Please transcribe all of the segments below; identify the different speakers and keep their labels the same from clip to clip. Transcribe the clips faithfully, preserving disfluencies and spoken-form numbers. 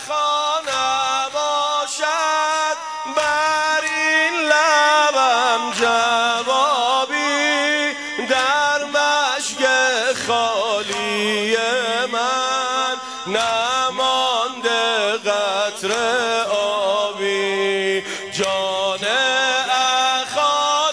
Speaker 1: خانه باشد بر این لبم جوابی، در مشک خالی من نمانده قطره آبی. جان اخا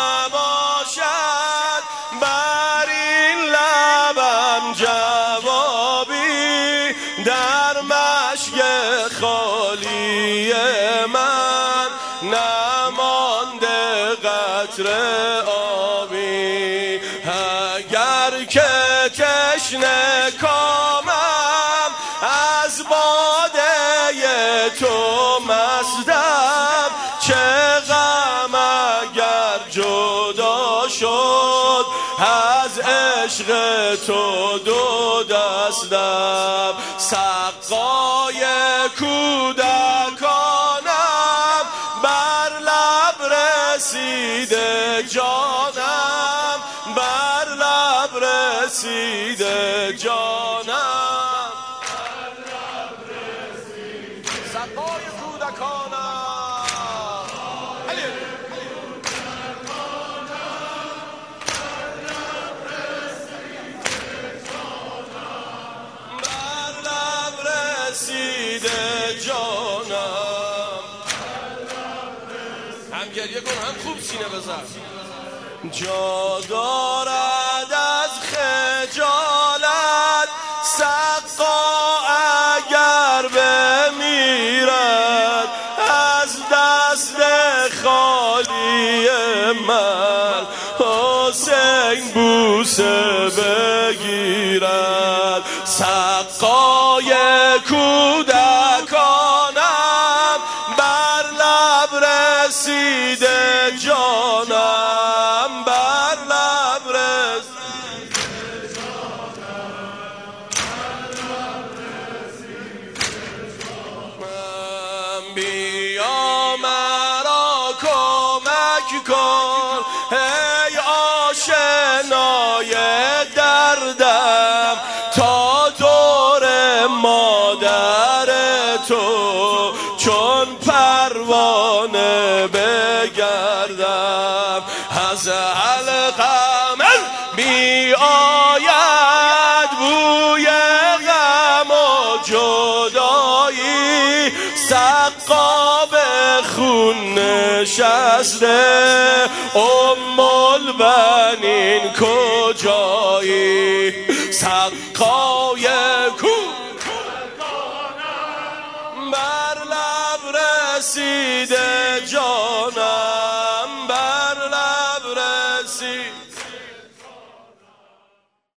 Speaker 1: نباشد بر این لبم جوابی، در مشک خالی من نمانده قطره آبی. اگر که تشنه کامم از باده تو مستم، چه غم اگر جدا شد از عشق تو دو دستم. سقای کودکانم بر لب رسیده جانم، بر لب رسیده جانم، بر لب رسیده. سقای کودکانم علی رسیده جانم. هم گریه کن هم خوب سینه بزن. جا دارد از خجالت سقا اگر بمیرد، از دست خالی من حسین بوسه بگیرد. سقای کودکانم بر لب رسیده جانم، بر لب رسیده جانم، بر لب رسیده جانم. بیا مرا کمک کن ای آشنای دردم، تا دور مادر تو چون پروانه بگردم. از حلقم می آید بوی غم و جدایی، سقا به خون نشسته ام البنین کجایی. سقای کودکانم بر لب رسیده جانم، بر لب رسیده